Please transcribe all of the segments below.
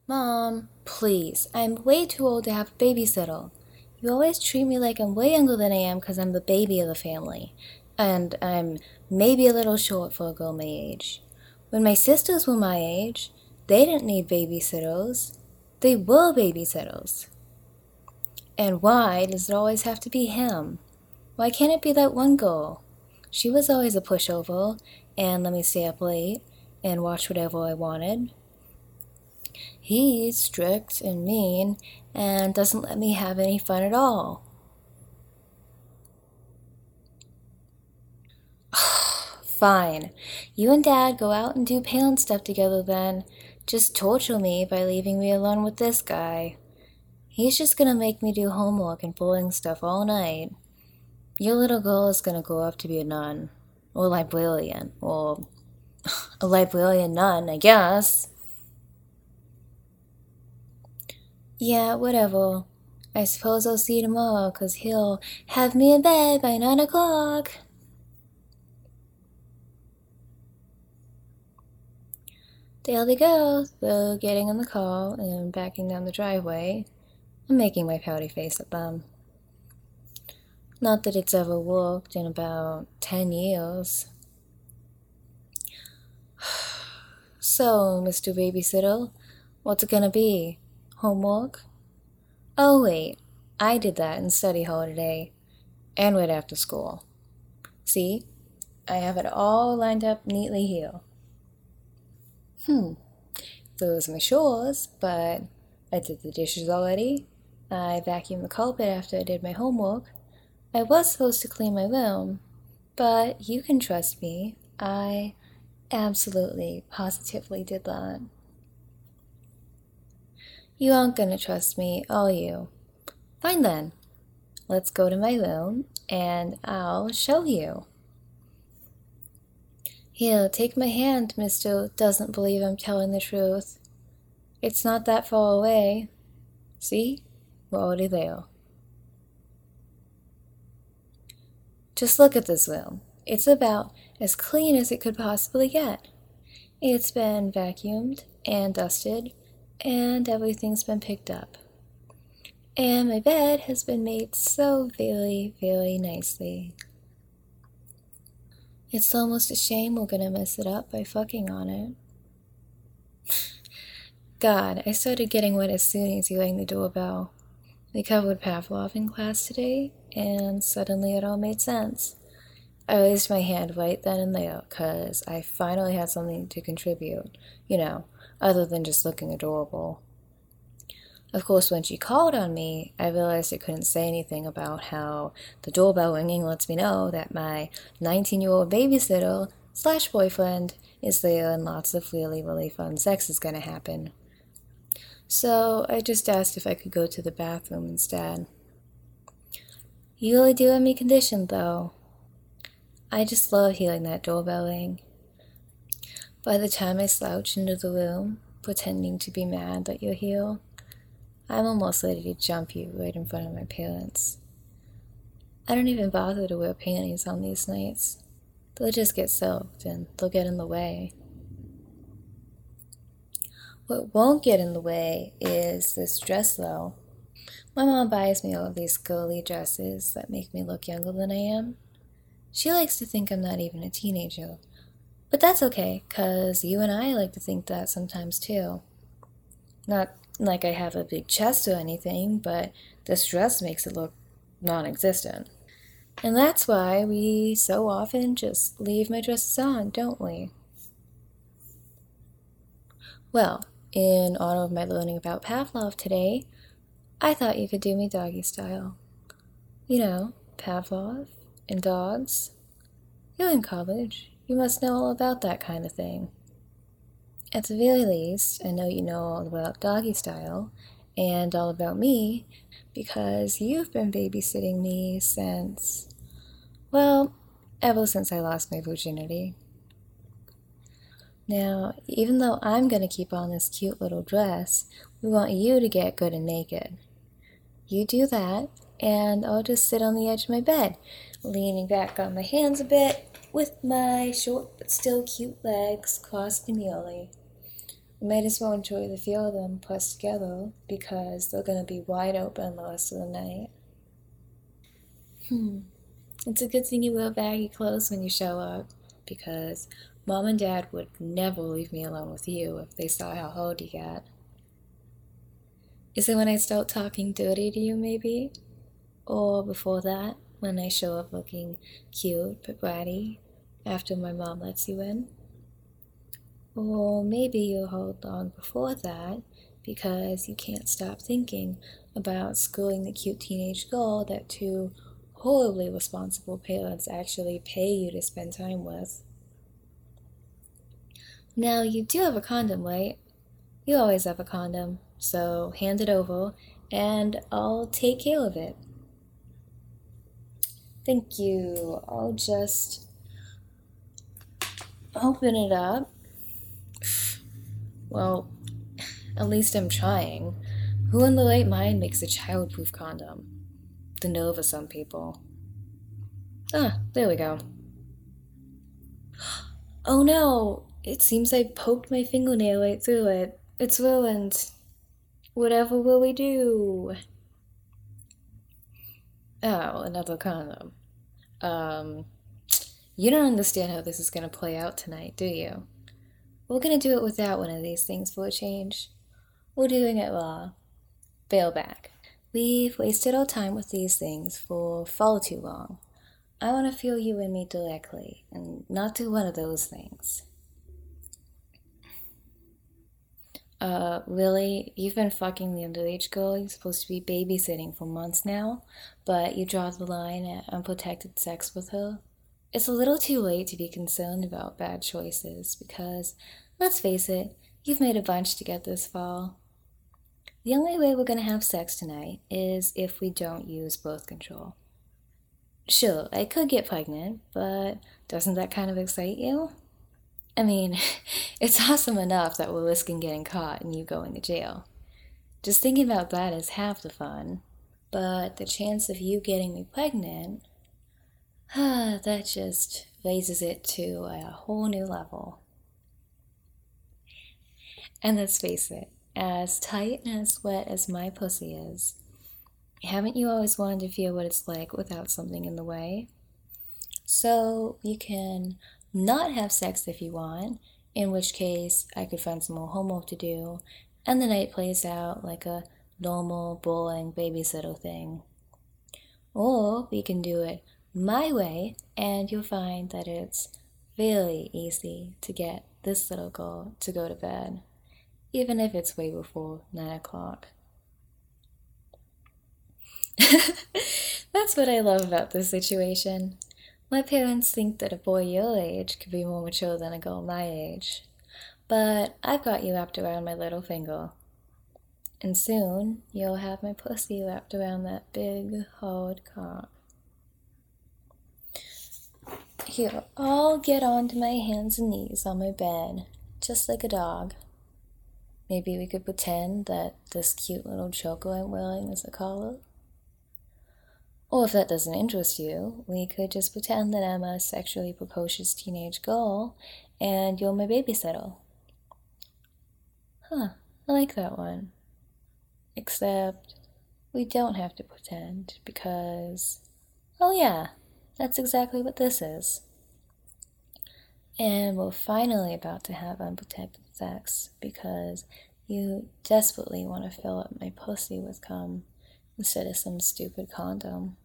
Mom, please, I'm way too old to have a babysitter. You always treat me like I'm way younger than I am because I'm the baby of the family. And I'm maybe a little short for a girl my age. When my sisters were my age, they didn't need babysitters. They were babysitters. And why does it always have to be him? Why can't it be that one girl? She was always a pushover and let me stay up late and watch whatever I wanted. He's strict and mean and doesn't let me have any fun at all. Fine. You and Dad go out and do parent stuff together then. Just torture me by leaving me alone with this guy. He's just gonna make me do homework and boring stuff all night. Your little girl is gonna grow up to be a nun. Or librarian. Or a librarian nun, I guess. Yeah, whatever. I suppose I'll see you tomorrow, 'cause he'll have me in bed by 9 o'clock. There they go, though, getting in the car and backing down the driveway. I'm making my pouty face at them. Not that it's ever worked in about 10 years. So, Mr. Babysitter, what's it gonna be? Homework? Oh, wait. I did that in study hall today. And right after school. See? I have it all lined up neatly here. Those are my chores, but I did the dishes already. I vacuumed the carpet after I did my homework. I was supposed to clean my room, but you can trust me. I absolutely, positively did that. You aren't gonna trust me, are you? Fine then. Let's go to my room, and I'll show you. Here, take my hand, Mr. Doesn't believe I'm telling the truth. It's not that far away. See? We're already there. Just look at this room. It's about as clean as it could possibly get. It's been vacuumed and dusted, and everything's been picked up. And my bed has been made so very, very nicely. It's almost a shame we're gonna mess it up by fucking on it. God, I started getting wet as soon as you rang the doorbell. We covered Pavlov in class today, and suddenly it all made sense. I raised my hand right then and there, 'cause I finally had something to contribute, other than just looking adorable. Of course, when she called on me, I realized I couldn't say anything about how the doorbell ringing lets me know that my 19-year-old babysitter slash boyfriend is there and lots of really, really fun sex is gonna happen. So I just asked if I could go to the bathroom instead. You really do have me conditioned, though. I just love hearing that doorbell ring. By the time I slouch into the room, pretending to be mad that you're here, I'm almost ready to jump you right in front of my parents. I don't even bother to wear panties on these nights. They'll just get soaked and they'll get in the way. What won't get in the way is this dress, though. My mom buys me all of these girly dresses that make me look younger than I am. She likes to think I'm not even a teenager. But that's okay, 'cause you and I like to think that sometimes too. Not like I have a big chest or anything, but this dress makes it look non-existent. And that's why we so often just leave my dresses on, don't we? Well, in honor of my learning about Pavlov today, I thought you could do me doggy style. Pavlov and dogs. You're in college. You must know all about that kind of thing. At the very least, I know you know all about doggy style and all about me because you've been babysitting me since, well, ever since I lost my virginity. Now, even though I'm gonna keep on this cute little dress, we want you to get good and naked. You do that, and I'll just sit on the edge of my bed, leaning back on my hands a bit, with my short but still cute legs crossed demurely. Might as well enjoy the feel of them pressed together because they're gonna be wide open the rest of the night. It's a good thing you wear baggy clothes when you show up because Mom and Dad would never leave me alone with you if they saw how old you got. Is it when I start talking dirty to you, maybe? Or before that, when I show up looking cute but bratty after my mom lets you in? Or maybe you'll hold on before that because you can't stop thinking about schooling the cute teenage girl that two horribly responsible parents actually pay you to spend time with. Now, you do have a condom, right? You always have a condom, so hand it over and I'll take care of it. Thank you. I'll just open it up. Well, at least I'm trying. Who in the right mind makes a childproof condom? The nerve of some people. Ah, there we go. Oh no! It seems I poked my fingernail right through it. It's ruined. Whatever will we do? Oh, another condom. Um, you don't understand how this is gonna play out tonight, do you? We're gonna do it without one of these things for a change. We're doing it raw. Bail back. We've wasted our time with these things for far too long. I want to feel you in me directly, and not do one of those things. Really? You've been fucking the underage girl you're supposed to be babysitting for months now, but you draw the line at unprotected sex with her? It's a little too late to be concerned about bad choices, because, let's face it, you've made a bunch to get this far. The only way we're gonna have sex tonight is if we don't use birth control. Sure, I could get pregnant, but doesn't that kind of excite you? I mean, it's awesome enough that we're risking getting caught and you going to jail. Just thinking about that is half the fun. But the chance of you getting me pregnant, that just raises it to a whole new level. And let's face it, as tight and as wet as my pussy is, haven't you always wanted to feel what it's like without something in the way? So you can not have sex if you want, in which case I could find some more homework to do, and the night plays out like a normal, boring babysitter thing. Or we can do it my way, and you'll find that it's very easy to get this little girl to go to bed, even if it's way before 9 o'clock. That's what I love about this situation. My parents think that a boy your age could be more mature than a girl my age. But I've got you wrapped around my little finger. And soon you'll have my pussy wrapped around that big, hard cock. Here, I'll get onto my hands and knees on my bed, just like a dog. Maybe we could pretend that this cute little choker I'm wearing is a collar. Or if that doesn't interest you, we could just pretend that I'm a sexually precocious teenage girl and you're my babysitter. Huh, I like that one. Except we don't have to pretend because, oh yeah, that's exactly what this is. And we're finally about to have unprotected sex because you desperately want to fill up my pussy with cum instead of some stupid condom.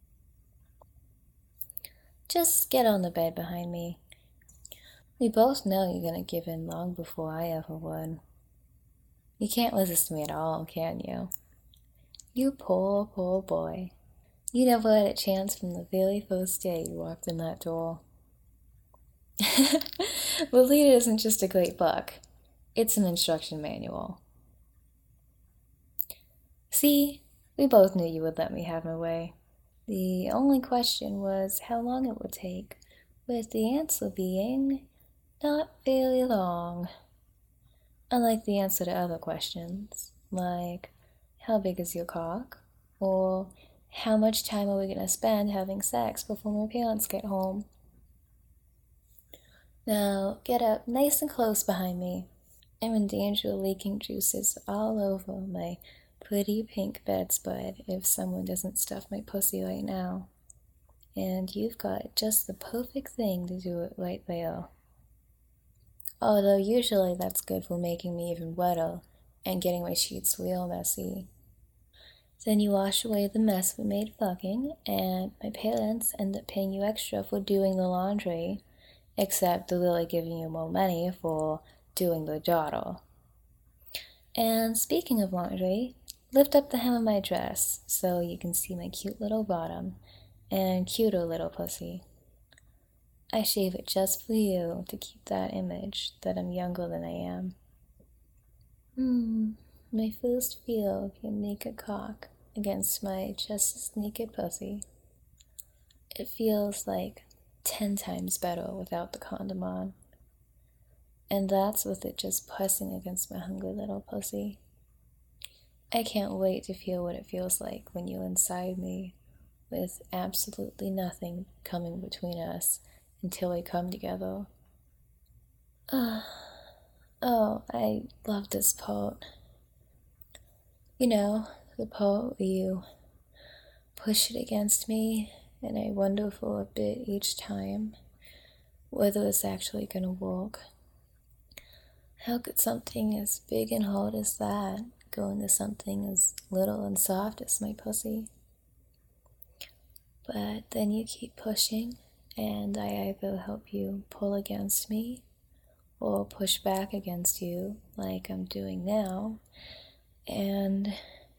Just get on the bed behind me. We both know you're gonna give in long before I ever would. You can't resist me at all, can you? You poor, poor boy. You never had a chance from the very first day you walked in that door. Lolita isn't just a great book. It's an instruction manual. See, we both knew you would let me have my way. The only question was how long it would take, with the answer being not very long. Unlike the answer to other questions, like how big is your cock? Or how much time are we going to spend having sex before my parents get home? Now, get up nice and close behind me, I'm in danger of leaking juices all over my pretty pink bedspread if someone doesn't stuff my pussy right now. And you've got just the perfect thing to do it right there. Although usually that's good for making me even wetter and getting my sheets real messy. Then you wash away the mess we made fucking, and my parents end up paying you extra for doing the laundry, except they're really giving you more money for doing the daughter. And speaking of laundry, lift up the hem of my dress so you can see my cute little bottom and cuter little pussy. I shave it just for you to keep that image that I'm younger than I am. My first feel of your naked cock against my just as naked pussy. It feels like 10 times better without the condom on. And that's with it just pressing against my hungry little pussy. I can't wait to feel what it feels like when you're inside me, with absolutely nothing coming between us until we come together. Oh, I love this part. You know, the part where you push it against me and I wonder for a bit each time whether it's actually gonna work. How could something as big and hard as that go into something as little and soft as my pussy? But then you keep pushing, and I either help you pull against me or push back against you like I'm doing now, and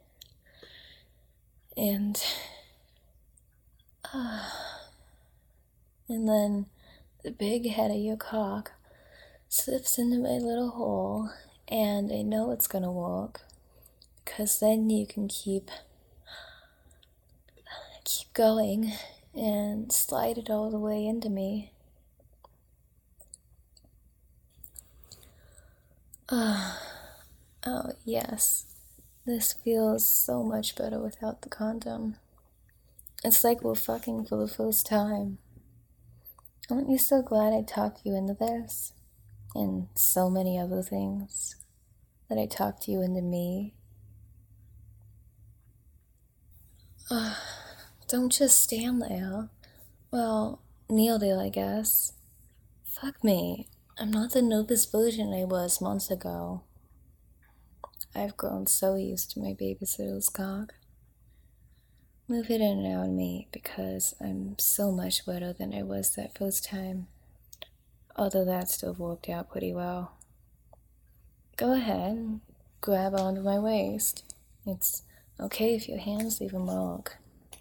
then the big head of your cock slips into my little hole, and I know it's gonna work, because then you can keep going and slide it all the way into me. Oh yes, this feels so much better without the condom. It's like we're fucking for the first time. Aren't you so glad I talked you into this? And so many other things. That I talked you into me. Don't just stand there. Well, kneel there, I guess. Fuck me. I'm not the nervous version I was months ago. I've grown so used to my babysitter's cock. Move it in and out of me because I'm so much wetter than I was that first time. Although that still worked out pretty well. Go ahead, grab onto my waist. It's okay if your hands leave a mark.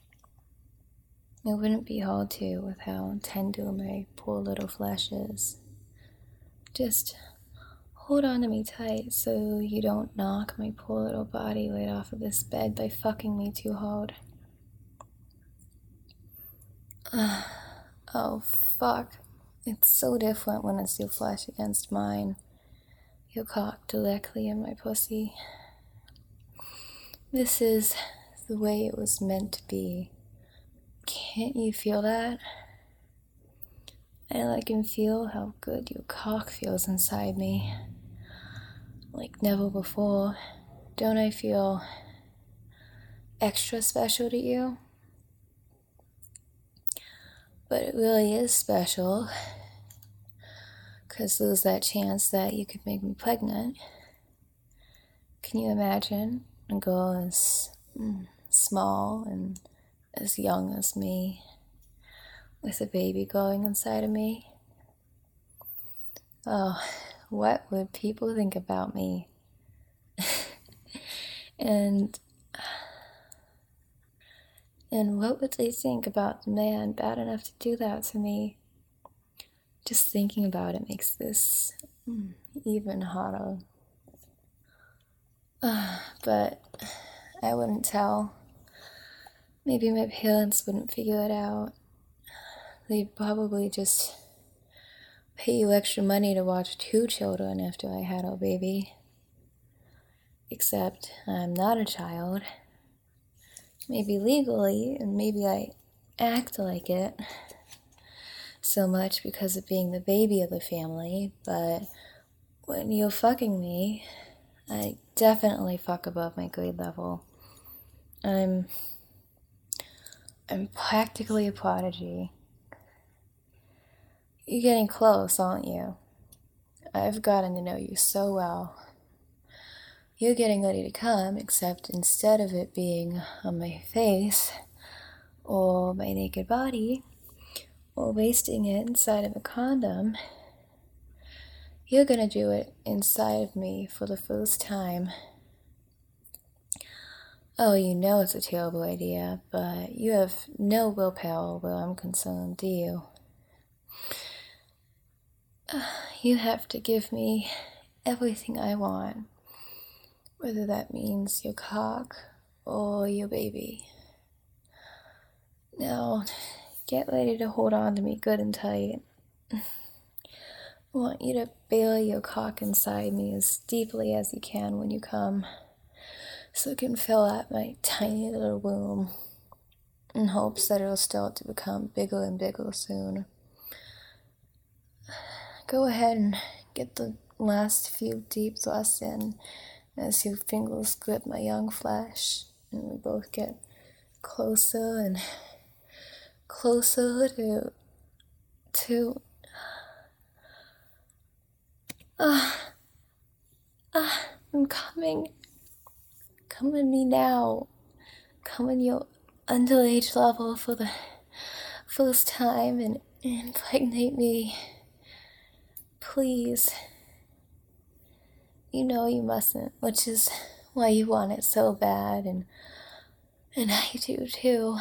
It wouldn't be hard to with how tender my poor little flesh is. Just hold on to me tight so you don't knock my poor little body right off of this bed by fucking me too hard. Oh, fuck. It's so different when it's your flesh against mine. Your cock directly in my pussy. This is the way it was meant to be. Can't you feel that? I can feel how good your cock feels inside me. Like never before. Don't I feel extra special to you? But it really is special, because there's that chance that you could make me pregnant. Can you imagine a girl as small and as young as me with a baby growing inside of me? Oh, what would people think about me? And what would they think about the man bad enough to do that to me? Just thinking about it makes this even hotter. But I wouldn't tell. Maybe my parents wouldn't figure it out. They'd probably just pay you extra money to watch 2 children after I had our baby. Except I'm not a child. Maybe legally, and maybe I act like it so much because of being the baby of the family, but when you're fucking me, I definitely fuck above my grade level. I'm practically a prodigy. You're getting close, aren't you? I've gotten to know you so well. You're getting ready to come, except instead of it being on my face, or my naked body, or wasting it inside of a condom, you're gonna do it inside of me for the first time. Oh, you know it's a terrible idea, but you have no willpower where I'm concerned, do you? You have to give me everything I want, whether that means your cock or your baby. Now, get ready to hold on to me good and tight. I want you to bury your cock inside me as deeply as you can when you come, so it can fill out my tiny little womb, in hopes that it'll start to become bigger and bigger soon. Go ahead and get the last few deep thrusts in as your fingers grip my young flesh, and we both get closer and closer to I'm coming. Come in me now. Come in your underage level for the first time and impregnate me. Please. You know you mustn't, which is why you want it so bad, and I do too.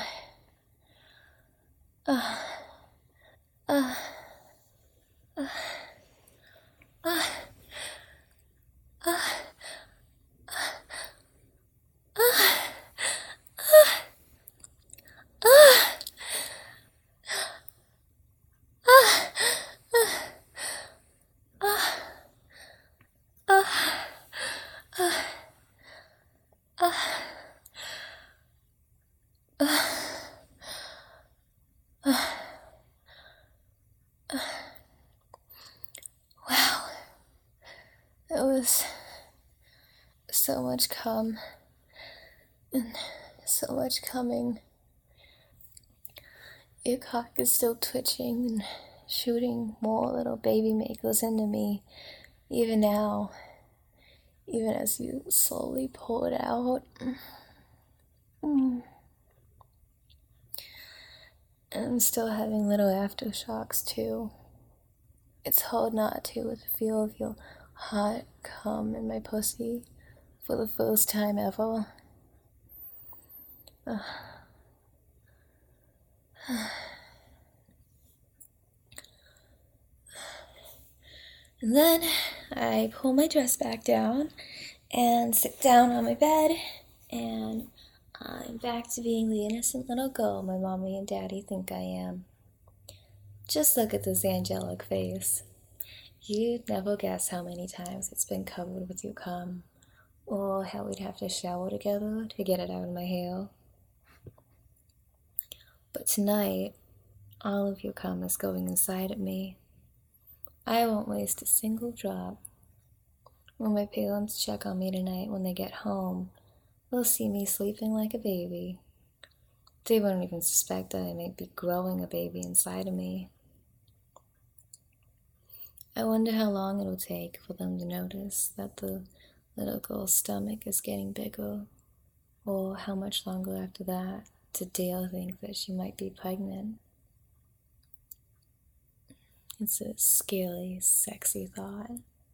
Wow. It was so much cum and so much coming. Your cock is still twitching and shooting more little baby makers into me, even now, even as you slowly pull it out. And I'm still having little aftershocks too. It's hard not to with the feel of your hot cum in my pussy for the first time ever. And then I pull my dress back down and sit down on my bed, and I'm back to being the innocent little girl my mommy and daddy think I am. Just look at this angelic face. You'd never guess how many times it's been covered with your cum, or how we'd have to shower together to get it out of my hair. But tonight, all of your cum is going inside of me. I won't waste a single drop. When my parents check on me tonight when they get home, they'll see me sleeping like a baby. They won't even suspect that I might be growing a baby inside of me. I wonder how long it'll take for them to notice that the little girl's stomach is getting bigger, or how much longer after that to dare think that she might be pregnant. It's a scary, sexy thought.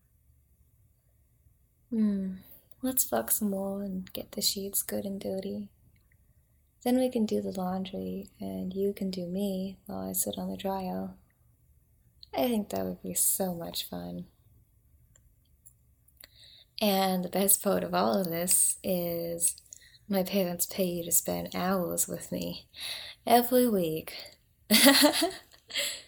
Let's fuck some more and get the sheets good and dirty. Then we can do the laundry, and you can do me while I sit on the dryer. I think that would be so much fun. And the best part of all of this is my parents pay you to spend hours with me every week.